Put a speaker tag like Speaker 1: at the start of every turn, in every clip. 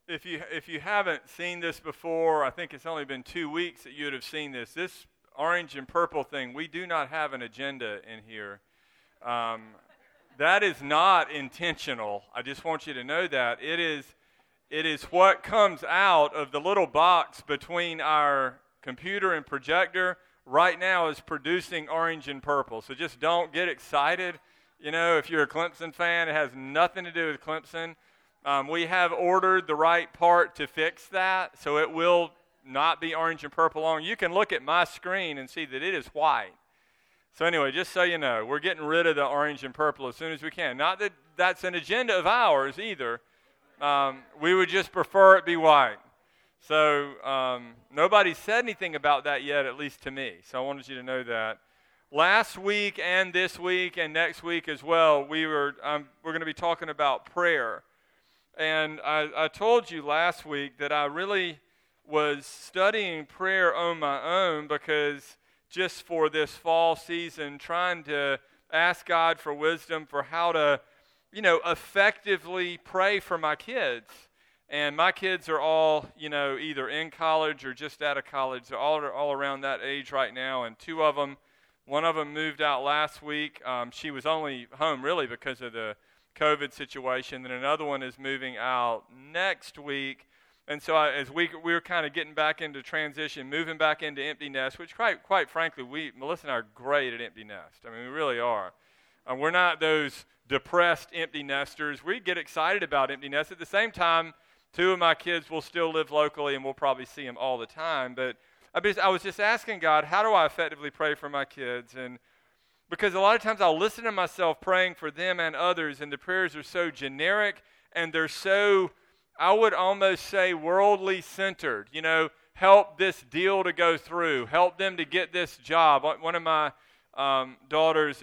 Speaker 1: If you haven't seen this before, I think it's only been 2 weeks that you would have seen this. This orange and purple thing, we do not have an agenda in here. That is not intentional. I just want you to know that. It is what comes out of the little box between our computer and projector right now is producing orange and purple. So just don't get excited. You know, if you're a Clemson fan, it has nothing to do with Clemson. We have ordered the right part to fix that, so it will not be orange and purple on. You can look at my screen and see that it is white. So anyway, just so you know, we're getting rid of the orange and purple as soon as we can. Not that that's an agenda of ours either. We would just prefer it be white. So nobody said anything about that yet, at least to me. So I wanted you to know that. Last week and this week and next week as well, we're going to be talking about prayer. And I told you last week that I really was studying prayer on my own because just for this fall season, trying to ask God for wisdom for how to, effectively pray for my kids. And my kids are all, either in college or just out of college. They're all around that age right now. And one of them moved out last week. She was only home really because of the COVID situation, and another one is moving out next week. And so as we were kind of getting back into transition, moving back into empty nest, which quite frankly, Melissa and I are great at empty nest. I mean, we really are. We're not those depressed empty nesters. We get excited about empty nest. At the same time, 2 of my kids will still live locally, and we'll probably see them all the time. But I was just asking God, how do I effectively pray for my kids? And because a lot of times I'll listen to myself praying for them and others, and the prayers are so generic, and they're so, I would almost say, worldly centered. Help this deal to go through. Help them to get this job. One of my daughters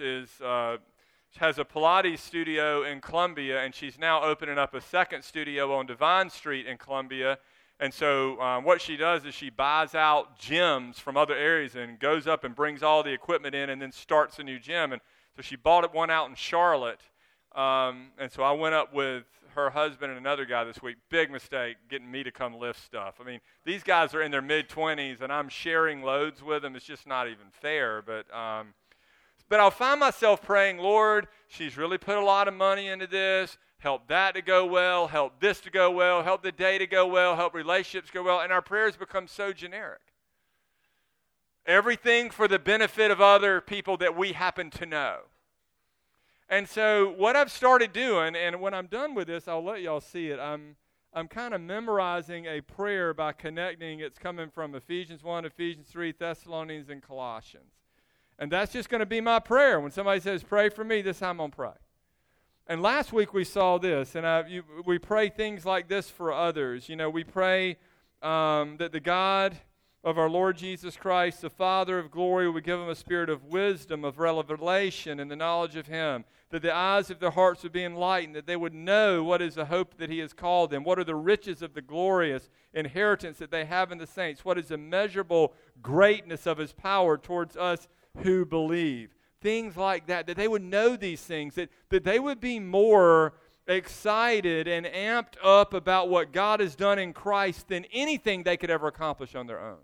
Speaker 1: has a Pilates studio in Columbia, and she's now opening up a second studio on Devine Street in Columbia. And so what she does is she buys out gyms from other areas and goes up and brings all the equipment in and then starts a new gym. And so she bought one out in Charlotte. And so I went up with her husband and another guy this week. Big mistake getting me to come lift stuff. I mean, these guys are in their mid-20s, and I'm sharing loads with them. It's just not even fair. But I'll find myself praying, Lord, she's really put a lot of money into this. Help that to go well, help this to go well, help the day to go well, help relationships go well, and our prayers become so generic. Everything for the benefit of other people that we happen to know. And so what I've started doing, and when I'm done with this, I'll let y'all see it, I'm kind of memorizing a prayer by connecting. It's coming from Ephesians 1, Ephesians 3, Thessalonians, and Colossians. And that's just going to be my prayer. When somebody says, pray for me, this time I'm going to pray. And last week we saw this, and we pray things like this for others. We pray that the God of our Lord Jesus Christ, the Father of glory, would give them a spirit of wisdom, of revelation, and the knowledge of Him, that the eyes of their hearts would be enlightened, that they would know what is the hope that He has called them, what are the riches of the glorious inheritance that they have in the saints, what is the immeasurable greatness of His power towards us who believe. Things like that they would know these things, that they would be more excited and amped up about what God has done in Christ than anything they could ever accomplish on their own.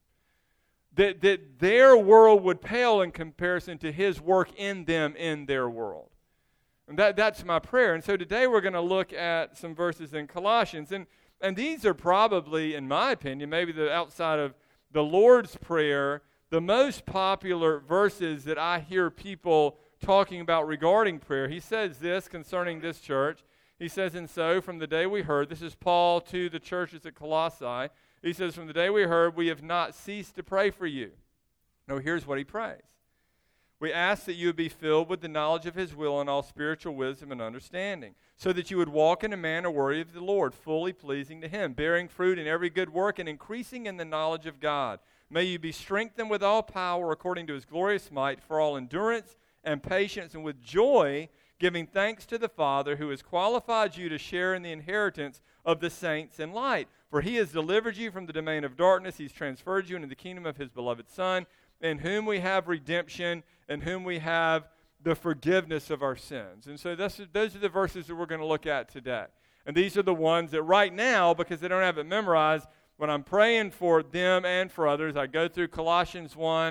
Speaker 1: That their world would pale in comparison to His work in them in their world. And that's my prayer. And so today we're going to look at some verses in Colossians. And these are probably, in my opinion, maybe outside of the Lord's Prayer, the most popular verses that I hear people talking about regarding prayer. He says this concerning this church. He says, and so from the day we heard, this is Paul to the churches at Colossae, he says, from the day we heard, we have not ceased to pray for you. No, here's what he prays. We ask that you would be filled with the knowledge of His will and all spiritual wisdom and understanding, so that you would walk in a manner worthy of the Lord, fully pleasing to Him, bearing fruit in every good work and increasing in the knowledge of God. May you be strengthened with all power according to His glorious might for all endurance and patience, and with joy giving thanks to the Father who has qualified you to share in the inheritance of the saints in light. For He has delivered you from the domain of darkness. He's transferred you into the kingdom of His beloved Son, in whom we have redemption, in whom we have the forgiveness of our sins. And so those are the verses that we're going to look at today. And these are the ones that right now, because they don't have it memorized, when I'm praying for them and for others, I go through Colossians 1.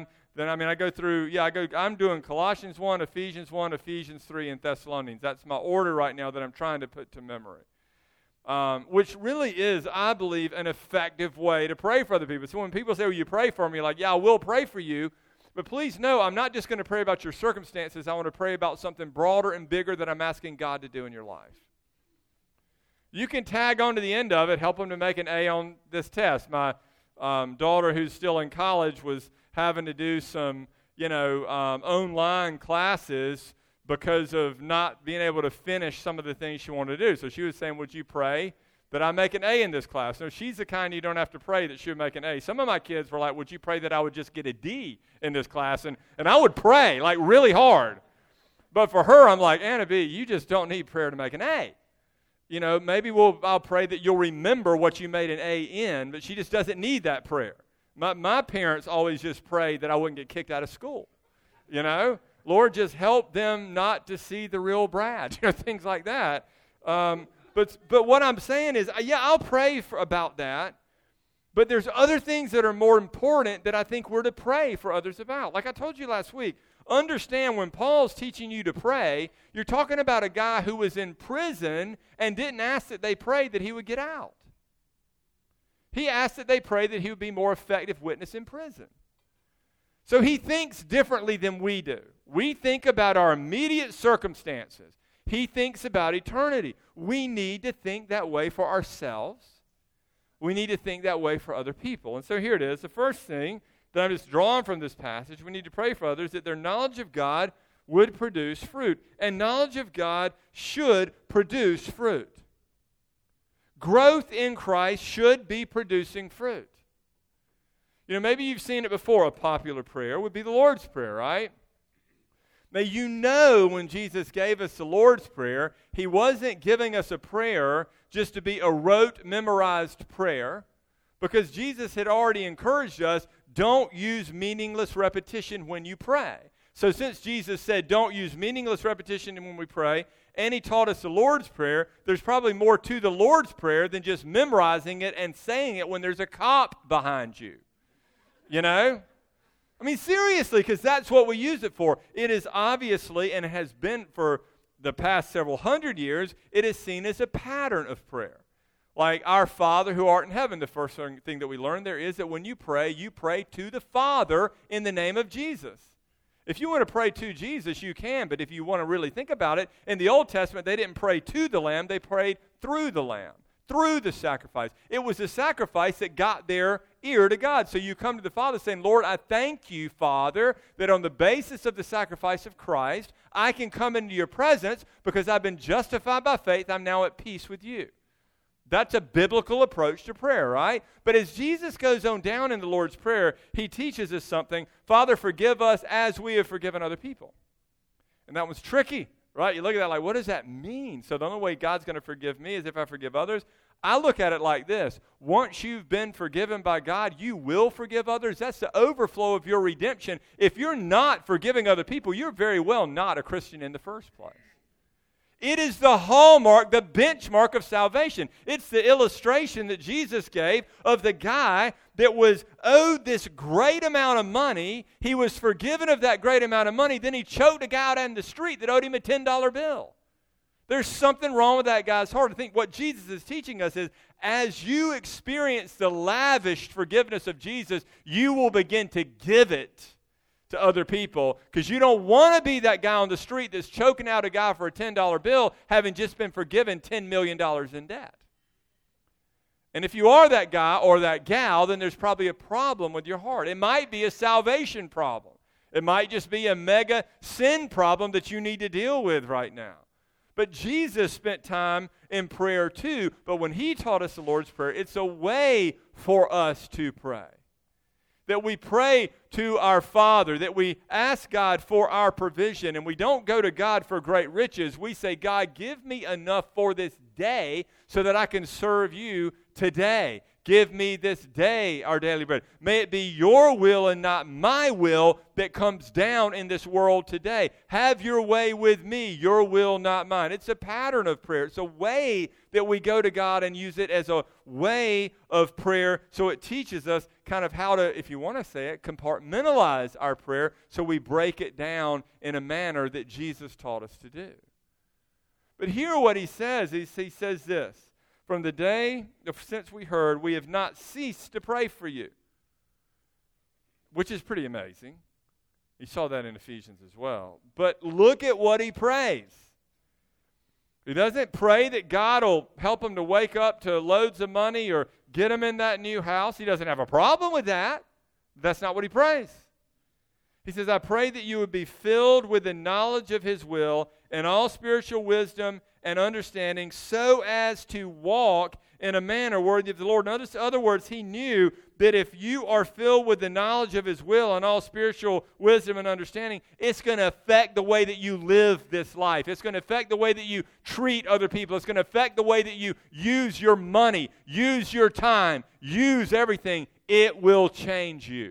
Speaker 1: I'm doing Colossians 1, Ephesians 1, Ephesians 3, and Thessalonians. That's my order right now that I'm trying to put to memory. Which really is, I believe, an effective way to pray for other people. So when people say, well, you pray for me, like, yeah, I will pray for you. But please know, I'm not just going to pray about your circumstances. I want to pray about something broader and bigger that I'm asking God to do in your life. You can tag on to the end of it, help them to make an A on this test. My daughter, who's still in college, was having to do some, online classes because of not being able to finish some of the things she wanted to do. So she was saying, would you pray that I make an A in this class? No, she's the kind you don't have to pray that she would make an A. Some of my kids were like, would you pray that I would just get a D in this class? And I would pray, like, really hard. But for her, I'm like, Anna B., you just don't need prayer to make an A. Maybe I'll pray that you'll remember what you made an A in, but she just doesn't need that prayer. My parents always just prayed that I wouldn't get kicked out of school. Lord, just help them not to see the real Brad, things like that. But what I'm saying is, I'll pray about that, but there's other things that are more important that I think we're to pray for others about. Like I told you last week, understand when Paul's teaching you to pray, you're talking about a guy who was in prison and didn't ask that they prayed that he would get out. He asked that they pray that he would be more effective witness in prison. So he thinks differently than we do. We think about our immediate circumstances. He thinks about eternity. We need to think that way for ourselves. We need to think that way for other people. And so here it is. The first thing that I'm just drawing from this passage, we need to pray for others that their knowledge of God would produce fruit. And knowledge of God should produce fruit. Growth in Christ should be producing fruit. Maybe you've seen it before. A popular prayer would be the Lord's Prayer, right? Now, when Jesus gave us the Lord's Prayer, he wasn't giving us a prayer just to be a rote, memorized prayer, because Jesus had already encouraged us, don't use meaningless repetition when you pray. So since Jesus said don't use meaningless repetition when we pray, and he taught us the Lord's Prayer, there's probably more to the Lord's Prayer than just memorizing it and saying it when there's a cop behind you. Seriously, because that's what we use it for. It is obviously, and has been for the past several hundred years, it is seen as a pattern of prayer. Like our Father who art in heaven, the first thing that we learn there is that when you pray to the Father in the name of Jesus. If you want to pray to Jesus, you can, but if you want to really think about it, in the Old Testament, they didn't pray to the Lamb, they prayed through the Lamb, through the sacrifice. It was the sacrifice that got their ear to God. So you come to the Father saying, Lord, I thank you, Father, that on the basis of the sacrifice of Christ, I can come into your presence because I've been justified by faith. I'm now at peace with you. That's a biblical approach to prayer, right? But as Jesus goes on down in the Lord's Prayer, he teaches us something. Father, forgive us as we have forgiven other people. And that one's tricky, right? You look at that like, what does that mean? So the only way God's going to forgive me is if I forgive others. I look at it like this. Once you've been forgiven by God, you will forgive others. That's the overflow of your redemption. If you're not forgiving other people, you're very well not a Christian in the first place. It is the hallmark, the benchmark of salvation. It's the illustration that Jesus gave of the guy that was owed this great amount of money. He was forgiven of that great amount of money. Then he choked a guy out in the street that owed him a $10 bill. There's something wrong with that guy's heart. I think what Jesus is teaching us is as you experience the lavish forgiveness of Jesus, you will begin to give it to other people, because you don't want to be that guy on the street that's choking out a guy for a $10 bill having just been forgiven $10 million in debt. And if you are that guy or that gal, then there's probably a problem with your heart. It might be a salvation problem. It might just be a mega sin problem that you need to deal with right now. But Jesus spent time in prayer too, but when he taught us the Lord's Prayer, it's a way for us to pray. That we pray to our Father, that we ask God for our provision, and we don't go to God for great riches. We say, God, give me enough for this day so that I can serve you today. Give me this day our daily bread. May it be your will and not my will that comes down in this world today. Have your way with me, your will, not mine. It's a pattern of prayer. It's a way that we go to God and use it as a way of prayer. So it teaches us kind of how to, if you want to say it, compartmentalize our prayer so we break it down in a manner that Jesus taught us to do. But hear what he says. He says this. From the day since we heard, we have not ceased to pray for you. Which is pretty amazing. You saw that in Ephesians as well. But look at what he prays. He doesn't pray that God will help him to wake up to loads of money or get him in that new house. He doesn't have a problem with that. That's not what he prays. He says, I pray that you would be filled with the knowledge of his will and all spiritual wisdom and understanding, so as to walk in a manner worthy of the Lord. In other words, he knew that if you are filled with the knowledge of his will and all spiritual wisdom and understanding, it's going to affect the way that you live this life. It's going to affect the way that you treat other people. It's going to affect the way that you use your money, use your time, use everything. It will change you.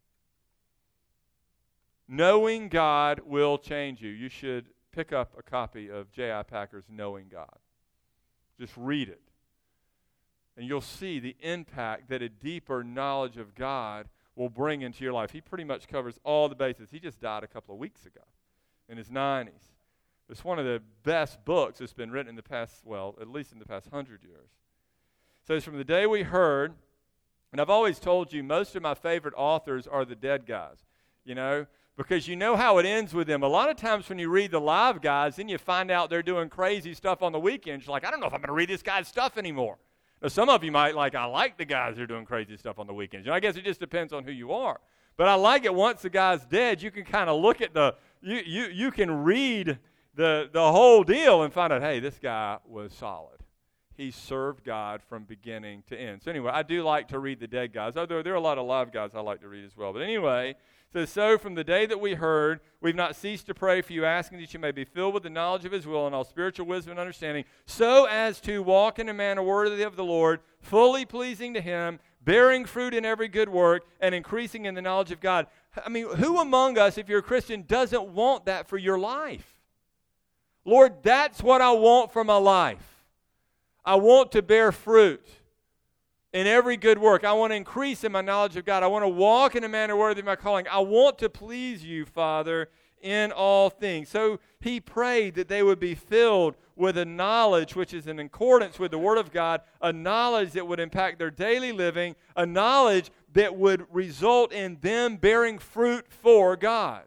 Speaker 1: Knowing God will change you. You should pick up a copy of J.I. Packer's Knowing God. Just read it. And you'll see the impact that a deeper knowledge of God will bring into your life. He pretty much covers all the bases. He just died a couple of weeks ago in his 90s. It's one of the best books that's been written in the past, well, at least in the past 100 years. So it's from the day we heard, and I've always told you most of my favorite authors are the dead guys, you know, because you know how it ends with them. A lot of times when you read the live guys, then you find out they're doing crazy stuff on the weekends. You're like, I don't know if I'm going to read this guy's stuff anymore. Now, some of you might I like the guys who are doing crazy stuff on the weekends. You know, I guess it just depends on who you are. But I like it once the guy's dead, you can kind of look at you can read the whole deal and find out, hey, this guy was solid. He served God from beginning to end. So anyway, I do like to read the dead guys, although there are a lot of live guys I like to read as well. But anyway, so from the day that we heard, we've not ceased to pray for you, asking that you may be filled with the knowledge of his will and all spiritual wisdom and understanding, so as to walk in a manner worthy of the Lord, fully pleasing to him, bearing fruit in every good work, and increasing in the knowledge of God. I mean, who among us, if you're a Christian, doesn't want that for your life? Lord, that's what I want for my life. I want to bear fruit in every good work. I want to increase in my knowledge of God. I want to walk in a manner worthy of my calling. I want to please you, Father, in all things. So he prayed that they would be filled with a knowledge which is in accordance with the Word of God, a knowledge that would impact their daily living, a knowledge that would result in them bearing fruit for God.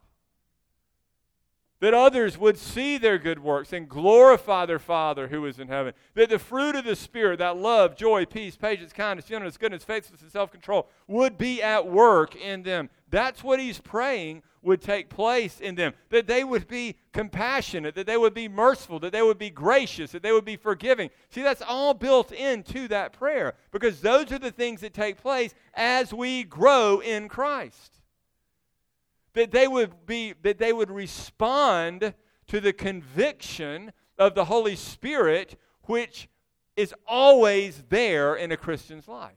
Speaker 1: That others would see their good works and glorify their Father who is in heaven. That the fruit of the Spirit, that love, joy, peace, patience, kindness, gentleness, goodness, faithfulness, and self-control, would be at work in them. That's what he's praying would take place in them. That they would be compassionate, that they would be merciful, that they would be gracious, that they would be forgiving. See, that's all built into that prayer, because those are the things that take place as we grow in Christ. That they would respond to the conviction of the Holy Spirit, which is always there in a Christian's life.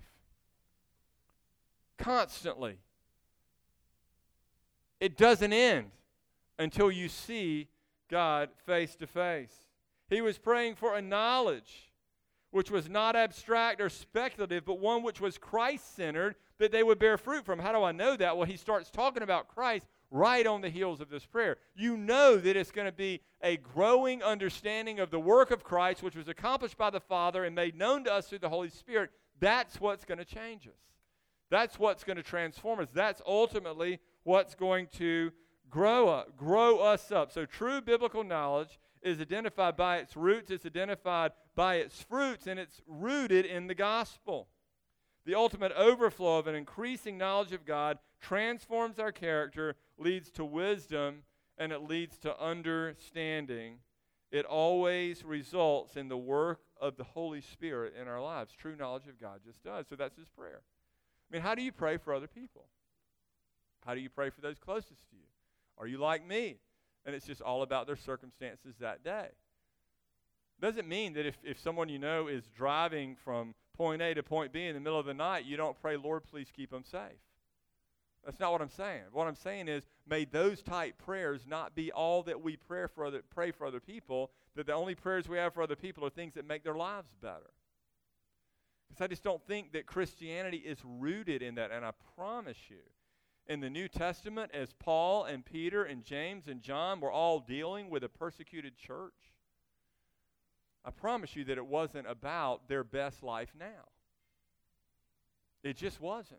Speaker 1: Constantly. It doesn't end until you see God face to face. He was praying for a knowledge which was not abstract or speculative, but one which was Christ-centered, that they would bear fruit from. How do I know that? Well, he starts talking about Christ right on the heels of this prayer. You know that it's going to be a growing understanding of the work of Christ, which was accomplished by the Father and made known to us through the Holy Spirit. That's what's going to change us. That's what's going to transform us. That's ultimately what's going to grow us up. So true biblical knowledge is identified by its roots, it's identified by its fruits, and it's rooted in the gospel. The ultimate overflow of an increasing knowledge of God transforms our character, leads to wisdom, and it leads to understanding. It always results in the work of the Holy Spirit in our lives. True knowledge of God just does. So that's his prayer. I mean, how do you pray for other people? How do you pray for those closest to you? Are you like me? And it's just all about their circumstances that day. Doesn't mean that if someone you know is driving from point A to point B in the middle of the night, you don't pray, Lord, please keep them safe. That's not what I'm saying. What I'm saying is, may those type prayers not be all that we pray for other people, that the only prayers we have for other people are things that make their lives better. Because I just don't think that Christianity is rooted in that. And I promise you, in the New Testament, as Paul and Peter and James and John were all dealing with a persecuted church, I promise you that it wasn't about their best life now. It just wasn't.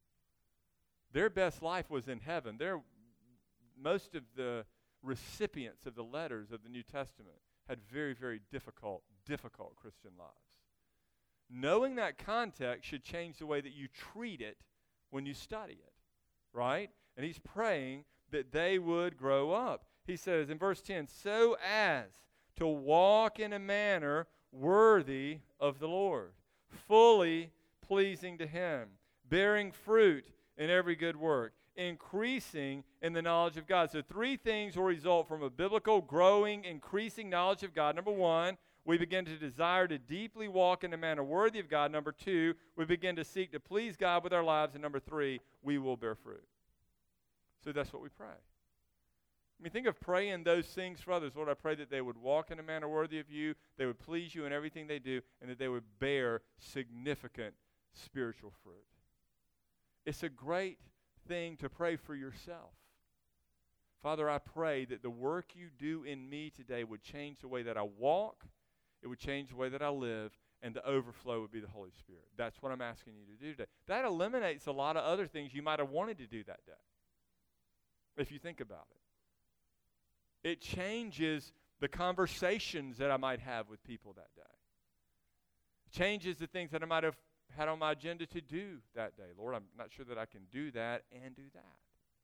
Speaker 1: Their best life was in heaven. Most of the recipients of the letters of the New Testament had very, very difficult Christian lives. Knowing that context should change the way that you treat it when you study it, right? And he's praying that they would grow up. He says in verse 10, so as to walk in a manner worthy of the Lord, fully pleasing to him, bearing fruit in every good work, increasing in the knowledge of God. So 3 things will result from a biblical, growing, increasing knowledge of God. Number 1, we begin to desire to deeply walk in a manner worthy of God. Number 2, we begin to seek to please God with our lives. And number 3, we will bear fruit. So that's what we pray. I mean, think of praying those things for others. Lord, I pray that they would walk in a manner worthy of you, they would please you in everything they do, and that they would bear significant spiritual fruit. It's a great thing to pray for yourself. Father, I pray that the work you do in me today would change the way that I walk, it would change the way that I live, and the overflow would be the Holy Spirit. That's what I'm asking you to do today. That eliminates a lot of other things you might have wanted to do that day, if you think about it. It changes the conversations that I might have with people that day. It changes the things that I might have had on my agenda to do that day. Lord, I'm not sure that I can do that and do that.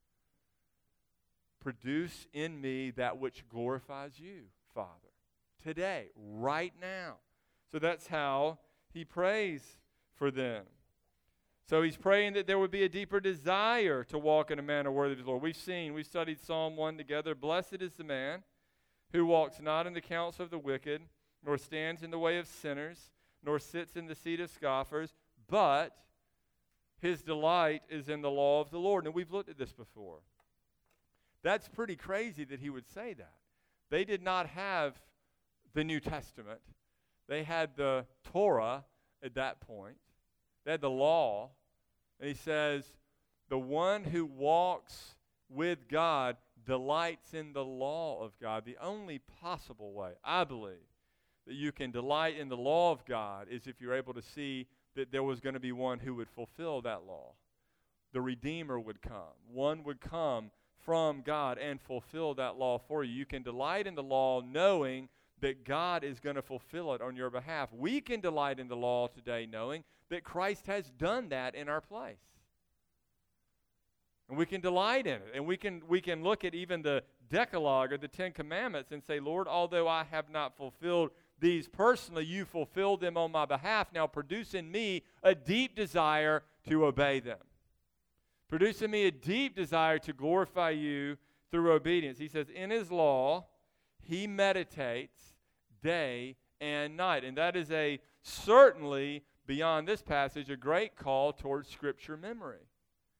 Speaker 1: Produce in me that which glorifies you, Father, today, right now. So that's how he prays for them. So he's praying that there would be a deeper desire to walk in a manner worthy of the Lord. We've studied Psalm 1 together. Blessed is the man who walks not in the counsel of the wicked, nor stands in the way of sinners, nor sits in the seat of scoffers, but his delight is in the law of the Lord. And we've looked at this before. That's pretty crazy that he would say that. They did not have the New Testament. They had the Torah at that point. They had the law. And he says, the one who walks with God delights in the law of God. The only possible way, I believe, that you can delight in the law of God is if you're able to see that there was going to be one who would fulfill that law. The Redeemer would come. One would come from God and fulfill that law for you. You can delight in the law knowing that God is going to fulfill it on your behalf. We can delight in the law today knowing that Christ has done that in our place. And we can delight in it. And we can look at even the Decalogue or the 10 Commandments and say, Lord, although I have not fulfilled these personally, you fulfilled them on my behalf. Now produce in me a deep desire to obey them. Produce in me a deep desire to glorify you through obedience. He says, in his law, he meditates day and night. And that is certainly, beyond this passage, a great call towards Scripture memory.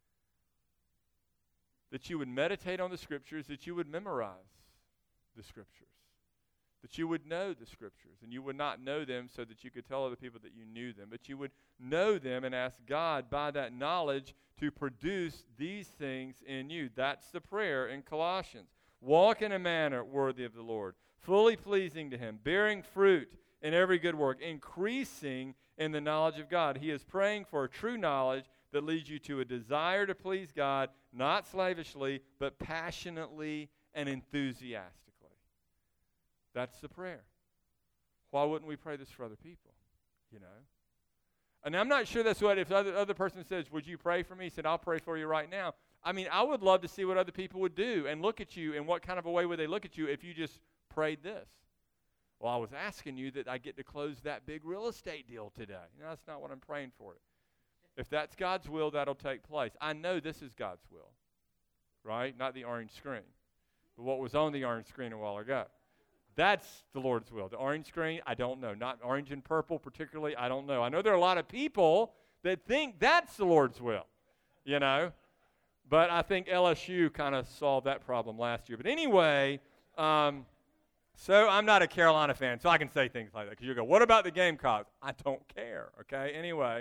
Speaker 1: That you would meditate on the Scriptures, that you would memorize the Scriptures, that you would know the Scriptures, and you would not know them so that you could tell other people that you knew them, but you would know them and ask God by that knowledge to produce these things in you. That's the prayer in Colossians. Walk in a manner worthy of the Lord, fully pleasing to him, bearing fruit in every good work, increasing in the knowledge of God. He is praying for a true knowledge that leads you to a desire to please God, not slavishly, but passionately and enthusiastically. That's the prayer. Why wouldn't we pray this for other people? You know? And I'm not sure that's what, if the other person says, would you pray for me? He said, I'll pray for you right now. I mean, I would love to see what other people would do and look at you, and what kind of a way would they look at you if you just prayed this? Well, I was asking you that I get to close that big real estate deal today. No, that's not what I'm praying for. If that's God's will, that'll take place. I know this is God's will. right? Not the orange screen, but what was on the orange screen a while ago. That's the Lord's will. The orange screen, I don't know. Not orange and purple particularly, I don't know. I know there are a lot of people that think that's the Lord's will, you know. But I think LSU kind of solved that problem last year. But anyway, so I'm not a Carolina fan, so I can say things like that. Because you go, what about the Gamecocks? I don't care, okay? Anyway,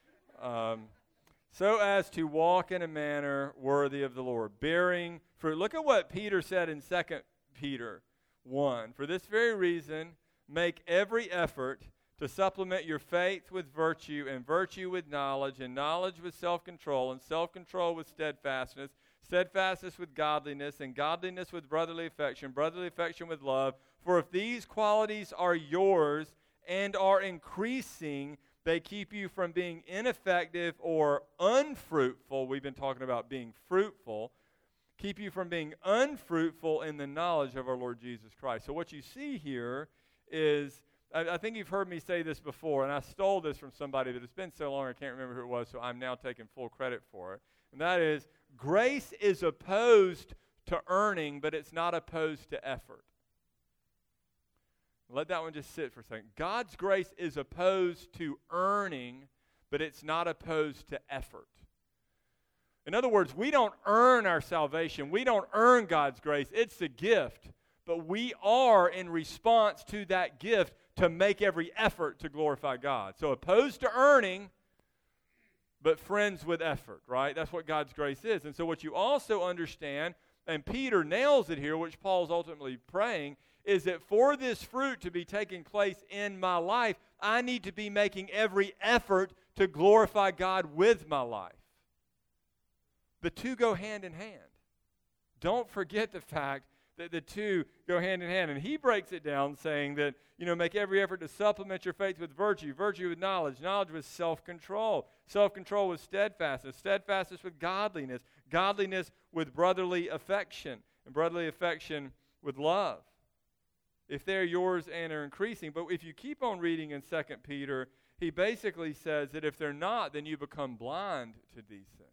Speaker 1: so as to walk in a manner worthy of the Lord, bearing fruit. Look at what Peter said in 2 Peter 1. For this very reason, make every effort to supplement your faith with virtue, and virtue with knowledge, and knowledge with self-control, and self-control with steadfastness, steadfastness with godliness, and godliness with brotherly affection with love. For if these qualities are yours and are increasing, they keep you from being ineffective or unfruitful. We've been talking about being fruitful. Keep you from being unfruitful in the knowledge of our Lord Jesus Christ. So what you see here is, I think you've heard me say this before, and I stole this from somebody, but it's been so long I can't remember who it was, so I'm now taking full credit for it. And that is, grace is opposed to earning, but it's not opposed to effort. Let that one just sit for a second. God's grace is opposed to earning, but it's not opposed to effort. In other words, we don't earn our salvation. We don't earn God's grace. It's a gift. But we are, in response to that gift, to make every effort to glorify God. So opposed to earning, but friends with effort, right? That's what God's grace is. And so what you also understand, and Peter nails it here, which Paul's ultimately praying, is that for this fruit to be taking place in my life, I need to be making every effort to glorify God with my life. The two go hand in hand. Don't forget the fact that the two go hand in hand. And he breaks it down saying that, make every effort to supplement your faith with virtue, virtue with knowledge, knowledge with self-control, self-control with steadfastness, steadfastness with godliness, godliness with brotherly affection, and brotherly affection with love. If they're yours and are increasing. But if you keep on reading in 2 Peter, he basically says that if they're not, then you become blind to these things.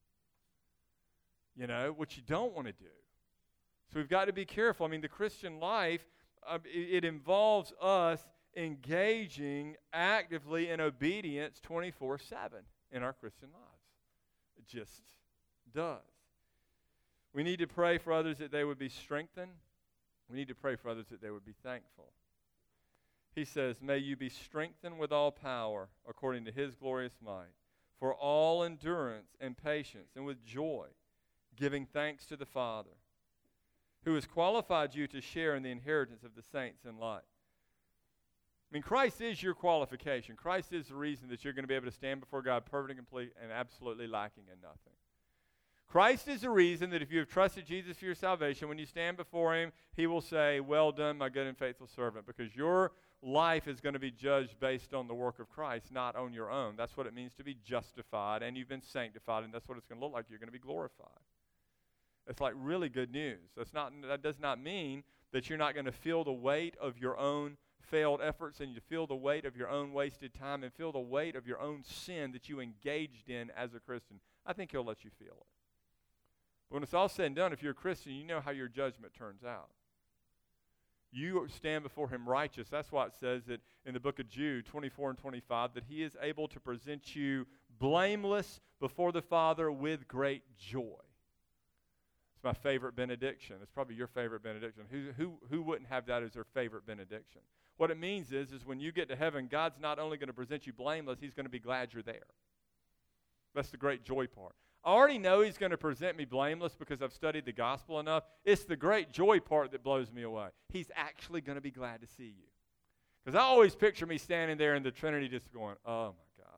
Speaker 1: Which you don't want to do. So we've got to be careful. The Christian life, it involves us engaging actively in obedience 24/7 in our Christian lives. It just does. We need to pray for others that they would be strengthened. We need to pray for others that they would be thankful. He says, may you be strengthened with all power according to his glorious might, for all endurance and patience, and with joy, giving thanks to the Father, who has qualified you to share in the inheritance of the saints in light. Christ is your qualification. Christ is the reason that you're going to be able to stand before God perfect and complete and absolutely lacking in nothing. Christ is the reason that if you have trusted Jesus for your salvation, when you stand before him, he will say, well done, my good and faithful servant, because your life is going to be judged based on the work of Christ, not on your own. That's what it means to be justified, and you've been sanctified, and that's what it's going to look like. You're going to be glorified. It's like really good news. That does not mean that you're not going to feel the weight of your own failed efforts, and you feel the weight of your own wasted time, and feel the weight of your own sin that you engaged in as a Christian. I think he'll let you feel it. But when it's all said and done, if you're a Christian, you know how your judgment turns out. You stand before him righteous. That's why it says that in the book of Jude 24 and 25, that he is able to present you blameless before the Father with great joy. It's my favorite benediction. It's probably your favorite benediction. Who wouldn't have that as their favorite benediction? What it means is when you get to heaven, God's not only going to present you blameless, he's going to be glad you're there. That's the great joy part. I already know he's going to present me blameless because I've studied the gospel enough. It's the great joy part that blows me away. He's actually going to be glad to see you. Because I always picture me standing there in the Trinity just going, oh my gosh.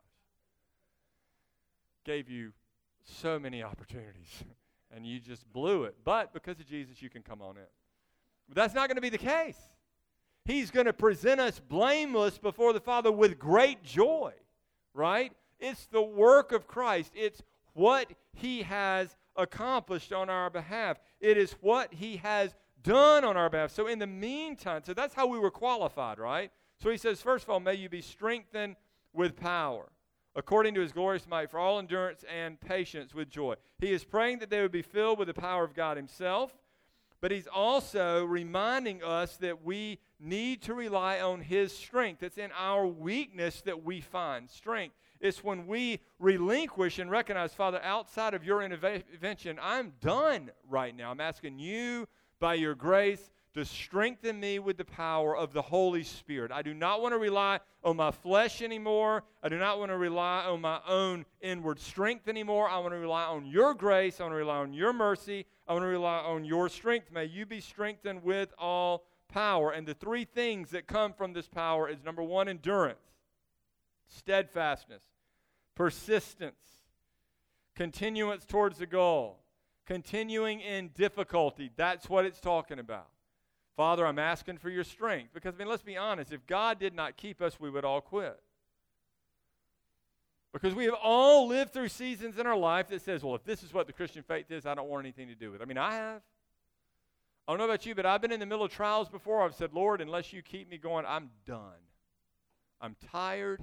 Speaker 1: Gave you so many opportunities and you just blew it. But because of Jesus, you can come on in. But that's not going to be the case. He's going to present us blameless before the Father with great joy, right? It's the work of Christ. It's what he has accomplished on our behalf. It is what he has done on our behalf. So in the meantime, so that's how we were qualified, right? So he says, first of all, may you be strengthened with power according to his glorious might, for all endurance and patience with joy. He is praying that they would be filled with the power of God himself, but he's also reminding us that we need to rely on his strength. It's in our weakness that we find strength. It's when we relinquish and recognize, Father, outside of your intervention, I'm done right now. I'm asking you, by your grace, to strengthen me with the power of the Holy Spirit. I do not want to rely on my flesh anymore. I do not want to rely on my own inward strength anymore. I want to rely on your grace. I want to rely on your mercy. I want to rely on your strength. May you be strengthened with all power. And the three things that come from this power is, number one, endurance, steadfastness, persistence, continuance towards the goal, continuing in difficulty. That's what it's talking about. Father, I'm asking for your strength. Because, let's be honest, if God did not keep us, we would all quit. Because we have all lived through seasons in our life that says, well, if this is what the Christian faith is, I don't want anything to do with it. I have. I don't know about you, but I've been in the middle of trials before. I've said, Lord, unless you keep me going, I'm done. I'm tired.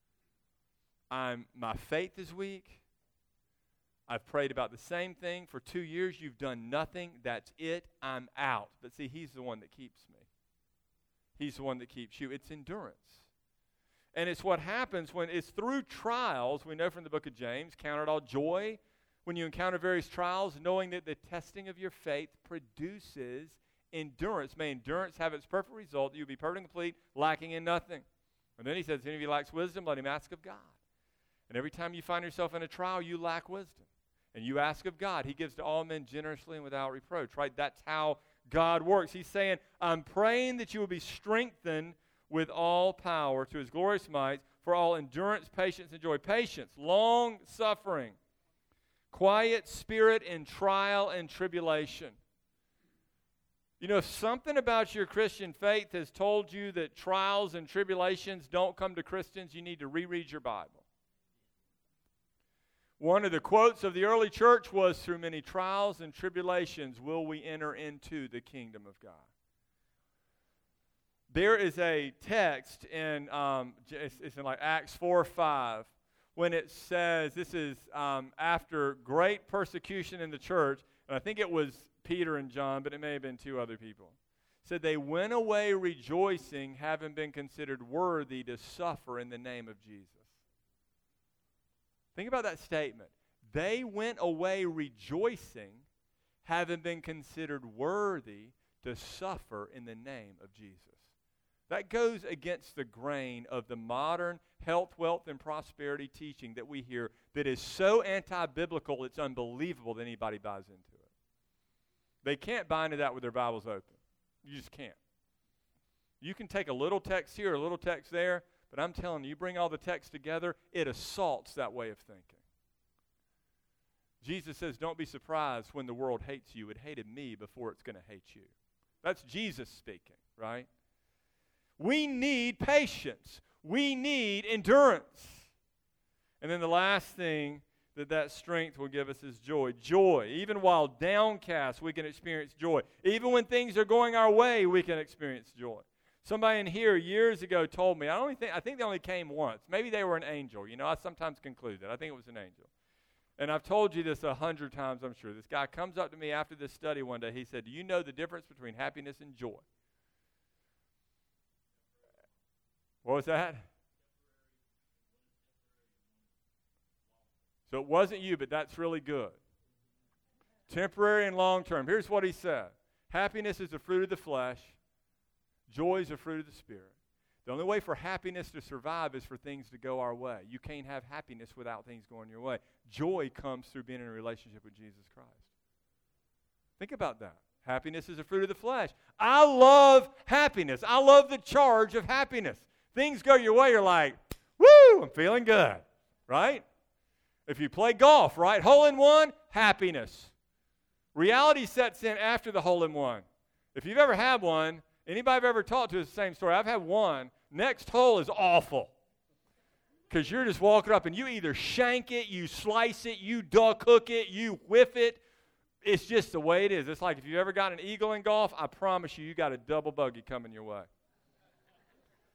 Speaker 1: My faith is weak. I've prayed about the same thing for 2 years. You've done nothing. That's it. I'm out. But see, he's the one that keeps me. He's the one that keeps you. It's endurance. And it's what happens when it's through trials. We know from the book of James, count it all joy when you encounter various trials, knowing that the testing of your faith produces endurance. May endurance have its perfect result, that you'll be perfect and complete, lacking in nothing. And then he says, if any of you lacks wisdom, let him ask of God. And every time you find yourself in a trial, you lack wisdom. And you ask of God. He gives to all men generously and without reproach, right? That's how God works. He's saying, I'm praying that you will be strengthened with all power to his glorious might for all endurance, patience, and joy. Patience, long suffering, quiet spirit in trial and tribulation. You know, if something about your Christian faith has told you that trials and tribulations don't come to Christians, you need to reread your Bible. One of the quotes of the early church was, through many trials and tribulations will we enter into the kingdom of God. There is a text in, it's in like Acts 4:5, when it says, this is after great persecution in the church, and I think it was Peter and John, but it may have been two other people. It said they went away rejoicing, having been considered worthy to suffer in the name of Jesus. Think about that statement. They went away rejoicing, having been considered worthy to suffer in the name of Jesus. That goes against the grain of the modern health, wealth, and prosperity teaching that we hear that is so anti-biblical it's unbelievable that anybody buys into it. They can't buy into that with their Bibles open. You just can't. You can take a little text here, a little text there, but I'm telling you, bring all the text together, it assaults that way of thinking. Jesus says, don't be surprised when the world hates you. It hated me before it's going to hate you. That's Jesus speaking, right? We need patience. We need endurance. And then the last thing that strength will give us is joy. Joy. Even while downcast, we can experience joy. Even when things are going our way, we can experience joy. Somebody in here years ago told me, I think they only came once. Maybe they were an angel. You know, I sometimes conclude that. I think it was an angel. And I've told you this 100 times, I'm sure. This guy comes up to me after this study one day. He said, do you know the difference between happiness and joy? What was that? So it wasn't you, but that's really good. Temporary and long-term. Here's what he said. Happiness is the fruit of the flesh. Joy is the fruit of the Spirit. The only way for happiness to survive is for things to go our way. You can't have happiness without things going your way. Joy comes through being in a relationship with Jesus Christ. Think about that. Happiness is the fruit of the flesh. I love happiness. I love the charge of happiness. Things go your way, you're like, woo, I'm feeling good, right? If you play golf, right, hole-in-one, happiness. Reality sets in after the hole-in-one. If you've ever had one, anybody I've ever talked to is the same story. I've had one. Next hole is awful because you're just walking up and you either shank it, you slice it, you duck hook it, you whiff it. It's just the way it is. It's like if you've ever got an eagle in golf, I promise you got a double bogey coming your way.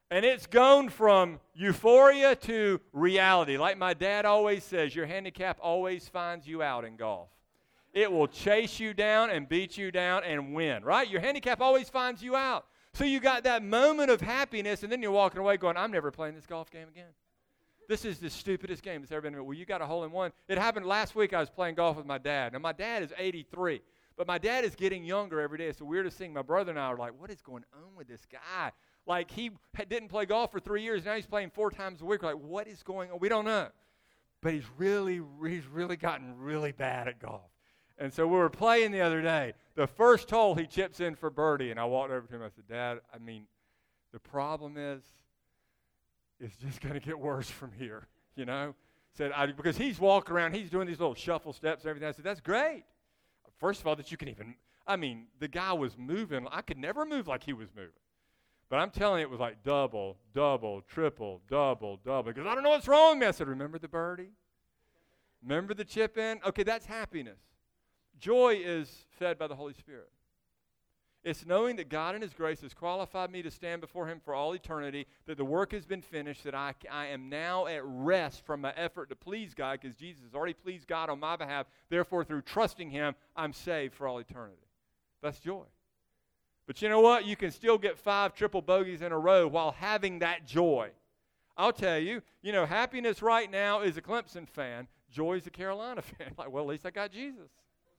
Speaker 1: And it's gone from euphoria to reality. Like my dad always says, your handicap always finds you out in golf. It will chase you down and beat you down and win, right? Your handicap always finds you out. So you got that moment of happiness, and then you're walking away going, I'm never playing this golf game again. This is the stupidest game that's ever been. Well, you got a hole-in-one. It happened last week. I was playing golf with my dad. Now, my dad is 83, but my dad is getting younger every day. It's the weirdest thing. My brother and I are like, what is going on with this guy? Like, he didn't play golf for 3 years. Now he's playing 4 times a week. We're like, what is going on? We don't know. But he's really gotten really bad at golf. And so we were playing the other day. The first hole he chips in for birdie, and I walked over to him. I said, Dad, I mean, the problem is it's just going to get worse from here, you know? Because he's walking around, he's doing these little shuffle steps and everything. I said, that's great. First of all, that you can even, the guy was moving. I could never move like he was moving. But I'm telling you, it was like double, triple, double. Because I don't know what's wrong with me. I said, remember the birdie? Remember the chip in? Okay, that's happiness. Joy is fed by the Holy Spirit. It's knowing that God in His grace has qualified me to stand before Him for all eternity, that the work has been finished, that I am now at rest from my effort to please God, because Jesus has already pleased God on my behalf. Therefore, through trusting Him, I'm saved for all eternity. That's joy. But you know what? You can still get 5 triple bogeys in a row while having that joy. I'll tell you, happiness right now is a Clemson fan. Joy is a Carolina fan. Like, well, at least I got Jesus.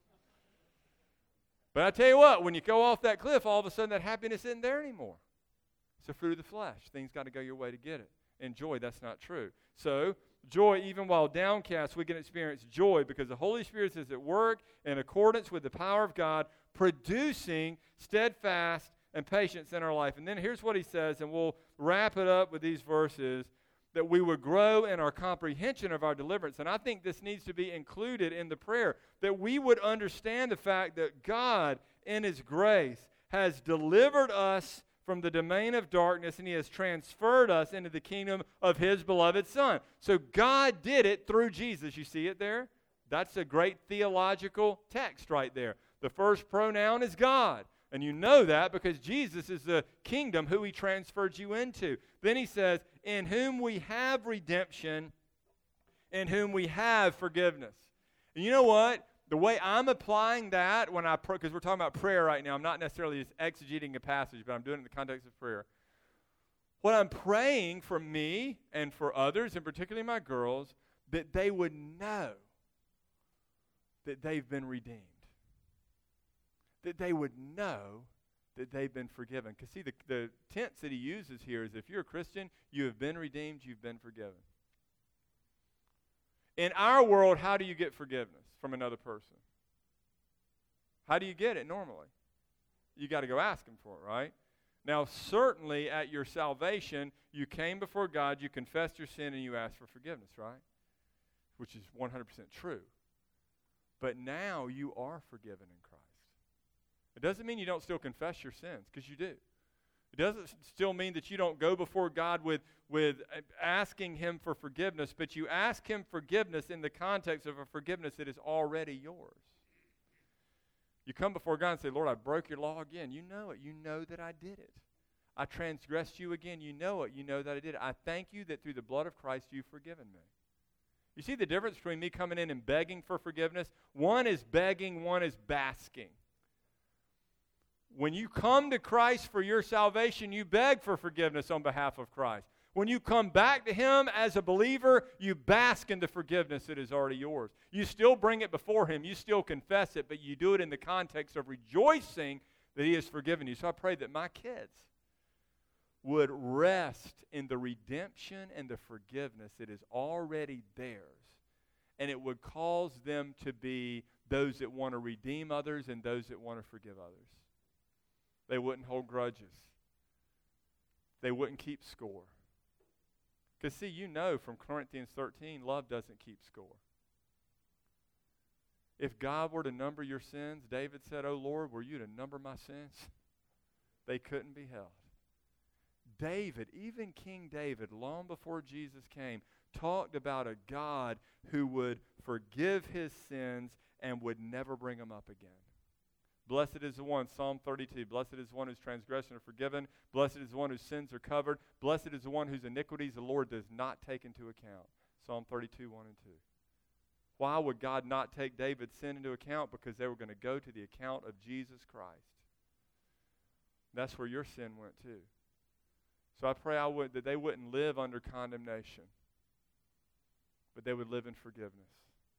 Speaker 1: But I tell you what, when you go off that cliff, all of a sudden that happiness isn't there anymore. It's a fruit of the flesh. Things got to go your way to get it. And joy, that's not true. So, joy, even while downcast, we can experience joy because the Holy Spirit is at work in accordance with the power of God, producing steadfast and patience in our life. And then here's what he says, and we'll wrap it up with these verses, that we would grow in our comprehension of our deliverance. And I think this needs to be included in the prayer, that we would understand the fact that God, in His grace, has delivered us from the domain of darkness, and He has transferred us into the kingdom of His beloved Son. So God did it through Jesus. You see it there? That's a great theological text right there. The first pronoun is God. And you know that because Jesus is the kingdom who He transferred you into. Then He says, in whom we have redemption, in whom we have forgiveness. And you know what? The way I'm applying that when I pray, because we're talking about prayer right now, I'm not necessarily just exegeting a passage, but I'm doing it in the context of prayer. What I'm praying for me and for others, and particularly my girls, that they would know that they've been redeemed. That they would know that they've been forgiven. Because see, the tense that he uses here is if you're a Christian, you have been redeemed, you've been forgiven. In our world, how do you get forgiveness from another person? How do you get it normally? You got to go ask Him for it, right? Now, certainly at your salvation, you came before God, you confessed your sin, and you asked for forgiveness, right? Which is 100% true. But now you are forgiven in Christ. It doesn't mean you don't still confess your sins, because you do. It doesn't still mean that you don't go before God with asking Him for forgiveness, but you ask Him forgiveness in the context of a forgiveness that is already yours. You come before God and say, Lord, I broke your law again. You know it. You know that I did it. I transgressed you again. You know it. You know that I did it. I thank you that through the blood of Christ you've forgiven me. You see the difference between me coming in and begging for forgiveness? One is begging, one is basking. When you come to Christ for your salvation, you beg for forgiveness on behalf of Christ. When you come back to Him as a believer, you bask in the forgiveness that is already yours. You still bring it before Him. You still confess it, but you do it in the context of rejoicing that He has forgiven you. So I pray that my kids would rest in the redemption and the forgiveness that is already theirs, and it would cause them to be those that want to redeem others and those that want to forgive others. They wouldn't hold grudges. They wouldn't keep score. Because see, you know from Corinthians 13, love doesn't keep score. If God were to number your sins, David said, "Oh Lord, were you to number my sins?" They couldn't be held. David, even King David, long before Jesus came, talked about a God who would forgive his sins and would never bring them up again. Blessed is the one, Psalm 32, blessed is the one whose transgressions are forgiven. Blessed is the one whose sins are covered. Blessed is the one whose iniquities the Lord does not take into account. Psalm 32, 1 and 2. Why would God not take David's sin into account? Because they were going to go to the account of Jesus Christ. That's where your sin went too. So I pray that they wouldn't live under condemnation, but they would live in forgiveness.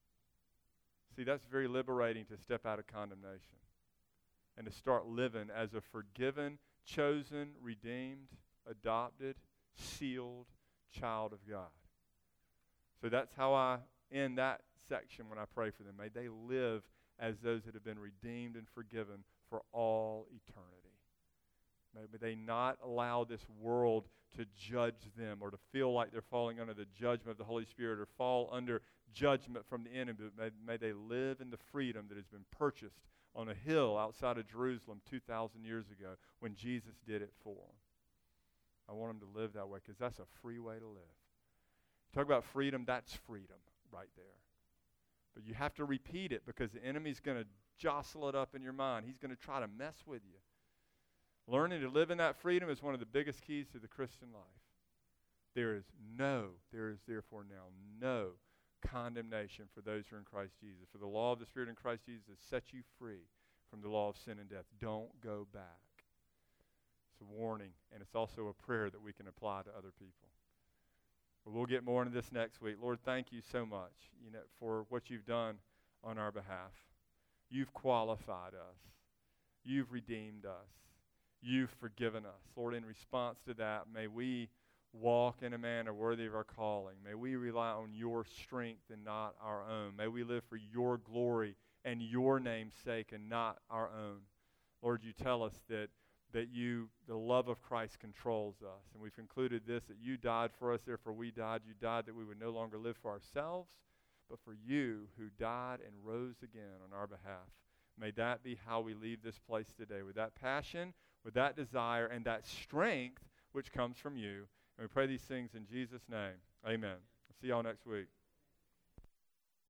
Speaker 1: See, that's very liberating to step out of condemnation and to start living as a forgiven, chosen, redeemed, adopted, sealed child of God. So that's how I end that section when I pray for them. May they live as those that have been redeemed and forgiven for all eternity. May they not allow this world to judge them or to feel like they're falling under the judgment of the Holy Spirit or fall under judgment from the enemy. But may they live in the freedom that has been purchased on a hill outside of Jerusalem 2,000 years ago when Jesus did it for them. I want them to live that way because that's a free way to live. Talk about freedom, that's freedom right there. But you have to repeat it because the enemy's going to jostle it up in your mind. He's going to try to mess with you. Learning to live in that freedom is one of the biggest keys to the Christian life. There is therefore now no condemnation for those who are in Christ Jesus. For the law of the Spirit in Christ Jesus has set you free from the law of sin and death. Don't go back. It's a warning, and it's also a prayer that we can apply to other people. But we'll get more into this next week. Lord, thank you so much, for what you've done on our behalf. You've qualified us. You've redeemed us. You've forgiven us. Lord, in response to that, may we walk in a manner worthy of our calling. May we rely on your strength and not our own. May we live for your glory and your name's sake and not our own. Lord, you tell us that the love of Christ controls us. And we've concluded this, that you died for us, therefore we died. You died that we would no longer live for ourselves, but for you who died and rose again on our behalf. May that be how we leave this place today, with that passion, with that desire, and that strength which comes from you. And we pray these things in Jesus' name. Amen. I'll see y'all next week.